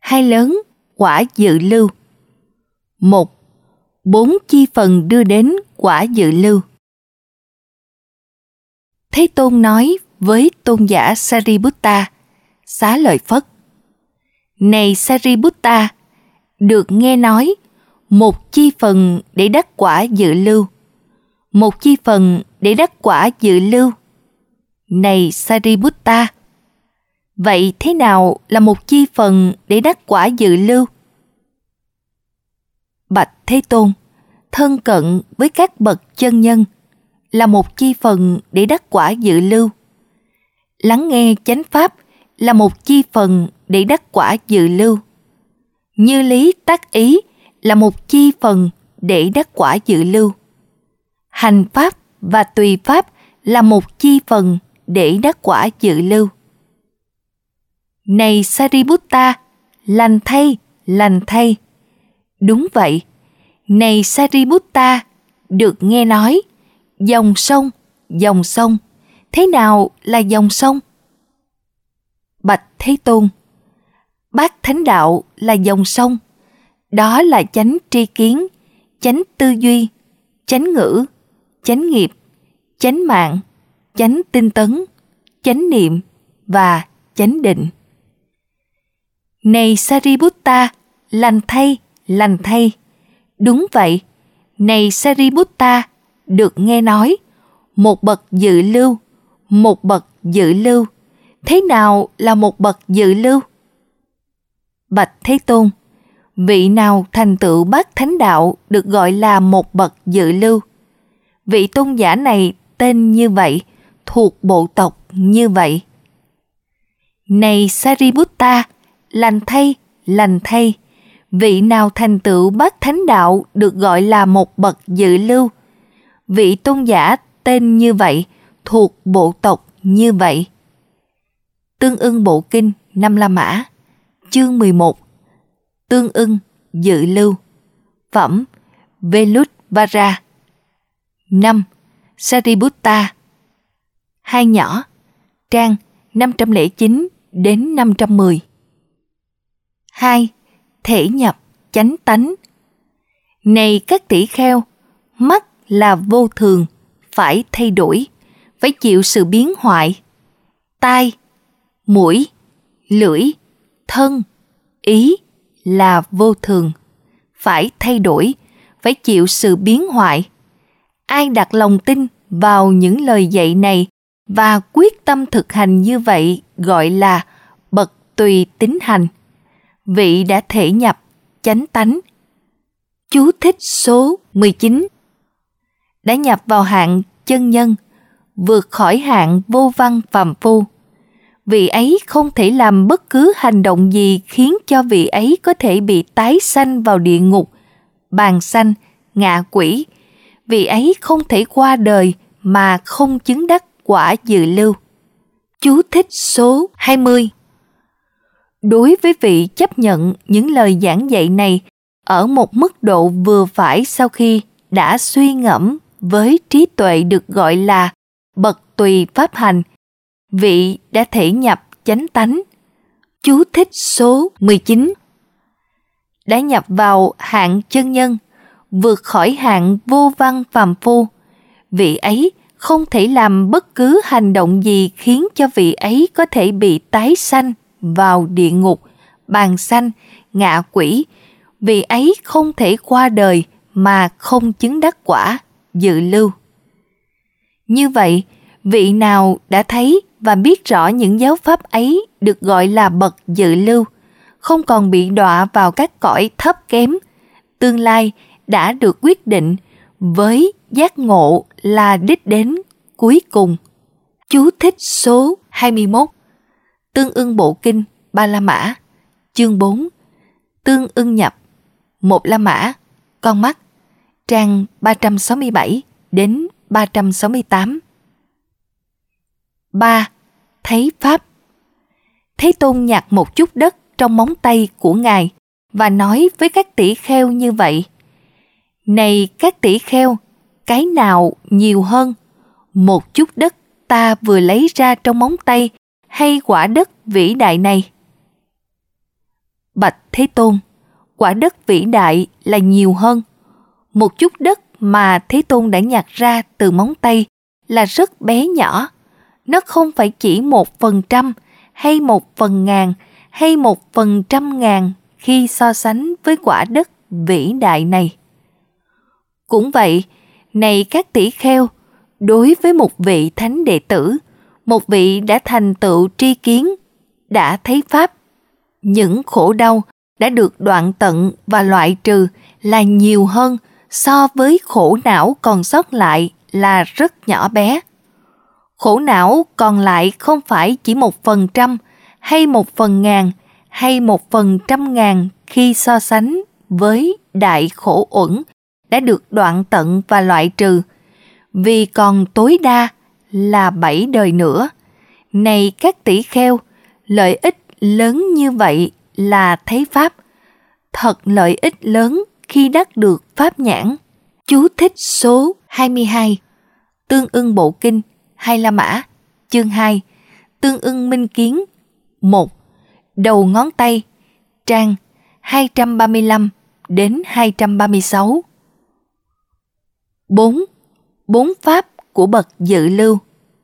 hai lớn, quả dự lưu. 1. 4 chi phần đưa đến quả dự lưu. Thế Tôn nói với tôn giả Sariputta, Xá Lợi Phất: Này Sariputta, được nghe nói, 1 chi phần để đắc quả dự lưu, 1 chi phần để đắc quả dự lưu. Này Sariputta, vậy thế nào là 1 chi phần để đắc quả dự lưu? Bạch Thế Tôn, thân cận với các bậc chân nhân là 1 chi phần để đắc quả dự lưu. Lắng nghe chánh pháp là 1 chi phần để đắc quả dự lưu. Như lý tác ý là 1 chi phần để đắc quả dự lưu. Hành pháp và tùy pháp là 1 chi phần để đắc quả dự lưu. Này Sariputta, lành thay, lành thay. Đúng vậy. Này Sariputta, được nghe nói, dòng sông, thế nào là dòng sông? Bạch Thế Tôn, Bát Thánh Đạo là dòng sông, đó là chánh tri kiến, chánh tư duy, chánh ngữ, chánh nghiệp, chánh mạng, chánh tinh tấn, chánh niệm và chánh định. Này Sariputta, lành thay, lành thay. Đúng vậy. Này Sariputta, được nghe nói, một bậc dự lưu, một bậc dự lưu. Thế nào là một bậc dự lưu? Bạch Thế Tôn, vị nào thành tựu Bát Thánh Đạo được gọi là một bậc dự lưu. Vị tôn giả này tên như vậy, thuộc bộ tộc như vậy. Này Sariputta, lành thay, lành thay. Vị nào thành tựu Bát Thánh Đạo được gọi là một bậc dự lưu. Vị tôn giả tên như vậy, thuộc bộ tộc như vậy. Tương ưng bộ kinh Năm La Mã, chương 11. Tương ưng dự lưu. Phẩm Veludvara. 5. Sariputta. 2 nhỏ. Trang 509 đến 510. 2. Thể nhập chánh tánh. Này các tỷ kheo, mắt là vô thường, phải thay đổi, phải chịu sự biến hoại. Tai, mũi, lưỡi, thân, ý là vô thường, phải thay đổi, phải chịu sự biến hoại. Ai đặt lòng tin vào những lời dạy này và quyết tâm thực hành như vậy gọi là bậc tùy tín hành. Vị đã thể nhập chánh tánh. Chú thích số 19. Đã nhập vào hạng chân nhân, vượt khỏi hạng vô văn phàm phu. Vị ấy không thể làm bất cứ hành động gì khiến cho vị ấy có thể bị tái sanh vào địa ngục, bàn sanh, ngạ quỷ. Vị ấy không thể qua đời mà không chứng đắc quả dự lưu. Chú thích số 20. Đối với vị chấp nhận những lời giảng dạy này ở một mức độ vừa phải sau khi đã suy ngẫm với trí tuệ được gọi là bậc tùy pháp hành, vị đã thể nhập chánh tánh. Chú thích số 19. Đã nhập vào hạng chân nhân, vượt khỏi hạng vô văn phàm phu. Vị ấy không thể làm bất cứ hành động gì khiến cho vị ấy có thể bị tái sanh vào địa ngục, bàn sanh, ngạ quỷ. Vị ấy không thể qua đời mà không chứng đắc quả dự lưu. Như vậy, vị nào đã thấy và biết rõ những giáo pháp ấy được gọi là bậc dự lưu, không còn bị đọa vào các cõi thấp kém, tương lai đã được quyết định với giác ngộ là đích đến cuối cùng. Chú thích số 21. Tương ưng bộ kinh Ba La Mã, chương 4. Tương ưng nhập, một La Mã, con mắt, trang 367 đến 368. 3. Thấy Pháp. Thế Tôn nhặt một chút đất trong móng tay của Ngài và nói với các tỷ kheo như vậy: Này các tỷ kheo, cái nào nhiều hơn, một chút đất ta vừa lấy ra trong móng tay hay quả đất vĩ đại này? Bạch Thế Tôn, quả đất vĩ đại là nhiều hơn. Một chút đất mà Thế Tôn đã nhặt ra từ móng tay là rất bé nhỏ. Nó không phải chỉ 1% hay 1/1000 hay 1/100.000 khi so sánh với quả đất vĩ đại này. Cũng vậy, này các tỷ kheo, đối với một vị thánh đệ tử, một vị đã thành tựu tri kiến, đã thấy Pháp, những khổ đau đã được đoạn tận và loại trừ là nhiều hơn so với khổ não còn sót lại là rất nhỏ bé. Khổ não còn lại không phải chỉ 1% hay 1/1000 hay 1/100.000 khi so sánh với đại khổ uẩn đã được đoạn tận và loại trừ, vì còn tối đa là 7 đời nữa. Này các tỷ kheo, lợi ích lớn như vậy là thấy Pháp. Thật lợi ích lớn khi đắc được Pháp nhãn. Chú thích số 22. Tương ưng bộ kinh, Hai La Mã, chương 2. Tương ưng minh kiến 1. Đầu ngón tay, trang 235 đến 236. 4. Bốn pháp của bậc dự lưu.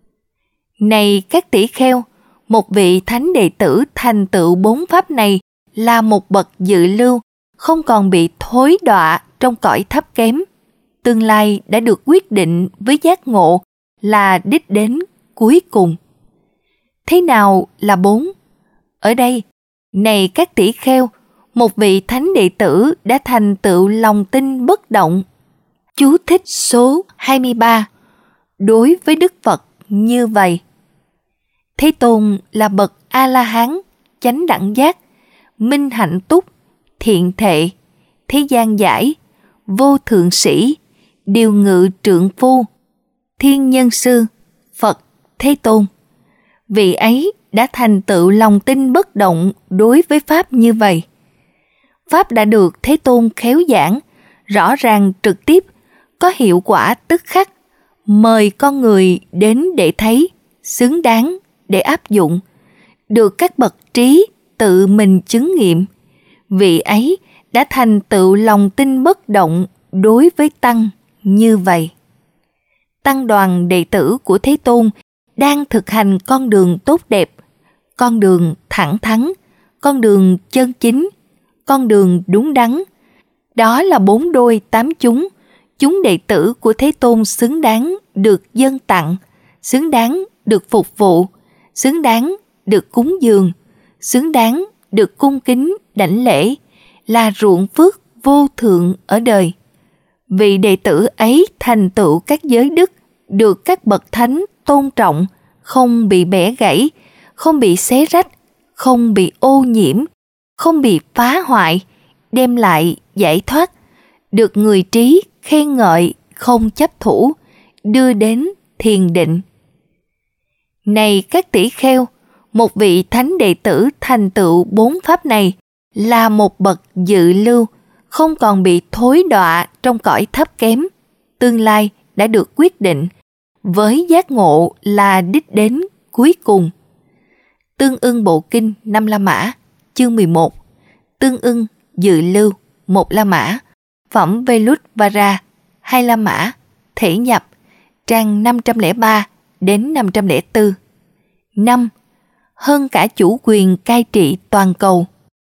Này các tỷ kheo, một vị thánh đệ tử thành tựu 4 pháp này là một bậc dự lưu, không còn bị thối đọa trong cõi thấp kém. Tương lai đã được quyết định với giác ngộ là đích đến cuối cùng. Thế nào là 4? Ở đây, này các tỷ kheo, một vị thánh đệ tử đã thành tựu lòng tin bất động. Chú thích số 23. Đối với Đức Phật như vậy. Thế Tôn là bậc A-la-hán, chánh đẳng giác, minh hạnh túc, thiện thệ, thế gian giải, vô thượng sĩ, điều ngự trượng phu, thiên nhân sư, Phật Thế Tôn. Vị ấy đã thành tựu lòng tin bất động đối với Pháp như vậy. Pháp đã được Thế Tôn khéo giảng, rõ ràng trực tiếp, có hiệu quả tức khắc, mời con người đến để thấy, xứng đáng để áp dụng, được các bậc trí tự mình chứng nghiệm. Vị ấy đã thành tựu lòng tin bất động đối với Tăng như vậy. Tăng đoàn đệ tử của Thế Tôn đang thực hành con đường tốt đẹp, con đường thẳng thắn, con đường chân chính, con đường đúng đắn. Đó là 4 đôi 8 chúng đệ tử của Thế Tôn xứng đáng được dâng tặng, xứng đáng được phục vụ, xứng đáng được cúng dường, xứng đáng được cung kính đảnh lễ, là ruộng phước vô thượng ở đời. Vị đệ tử ấy thành tựu các giới đức, được các bậc thánh tôn trọng, không bị bẻ gãy, không bị xé rách, không bị ô nhiễm, không bị phá hoại, đem lại giải thoát, được người trí khen ngợi không chấp thủ, đưa đến thiền định. Này các tỷ kheo, một vị thánh đệ tử thành tựu 4 pháp này là một bậc dự lưu, không còn bị thối đọa trong cõi thấp kém. Tương lai đã được quyết định, với giác ngộ là đích đến cuối cùng. Tương ưng bộ kinh 5 La Mã, chương 11. Tương ưng dự lưu 1 La Mã, phẩm Veludvara 2 La Mã, thể nhập, trang 503 đến 504. 5. Hơn cả chủ quyền cai trị toàn cầu.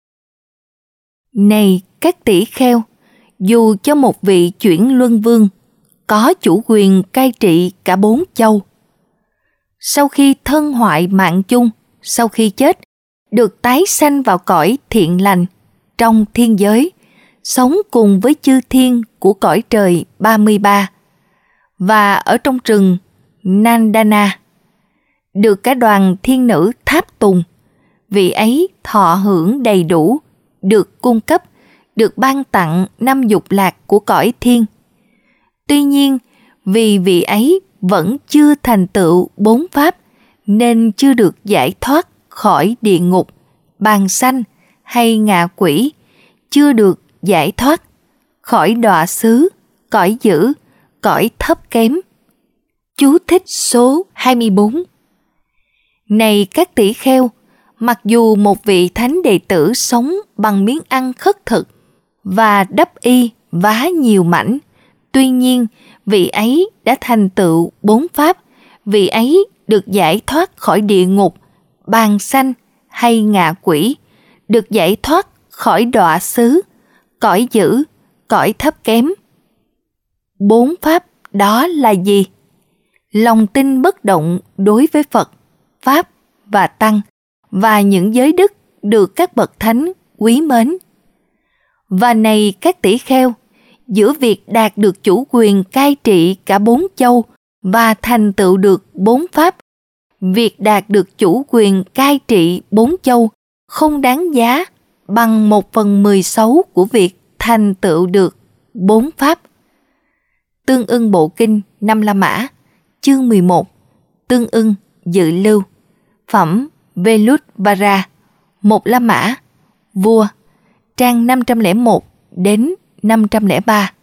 Này các tỷ kheo, dù cho một vị chuyển luân vương có chủ quyền cai trị cả 4 châu, sau khi thân hoại mạng chung, sau khi chết, được tái sanh vào cõi thiện lành trong thiên giới, sống cùng với chư thiên của cõi trời 33 và ở trong rừng Nandana, được cả đoàn thiên nữ tháp tùng. Vị ấy thọ hưởng đầy đủ, được cung cấp, được ban tặng 5 dục lạc của cõi thiên. Tuy nhiên, vì vị ấy vẫn chưa thành tựu 4 pháp, nên chưa được giải thoát khỏi địa ngục, bàn sanh hay ngạ quỷ, chưa được giải thoát khỏi đọa xứ, cõi dữ, cõi thấp kém. Chú thích số 24. Này các tỷ kheo, Mặc dù một vị thánh đệ tử sống bằng miếng ăn khất thực và đắp y vá nhiều mảnh, tuy nhiên vị ấy đã thành tựu 4 pháp, vị ấy được giải thoát khỏi địa ngục, bàn sanh hay ngạ quỷ, được giải thoát khỏi đọa xứ, cõi dữ, cõi thấp kém. 4 pháp đó là gì? Lòng tin bất động đối với Phật, Pháp và Tăng và những giới đức được các bậc thánh quý mến. Và này các tỷ kheo, giữa việc đạt được chủ quyền cai trị cả 4 châu và thành tựu được 4 pháp, việc đạt được chủ quyền cai trị 4 châu không đáng giá bằng 1/16 của việc thành tựu được 4 pháp. Tương ưng bộ kinh Năm La Mã, chương 11, tương ưng dự lưu, phẩm Veludvara, 1 La Mã, vua, trang 501 đến 503.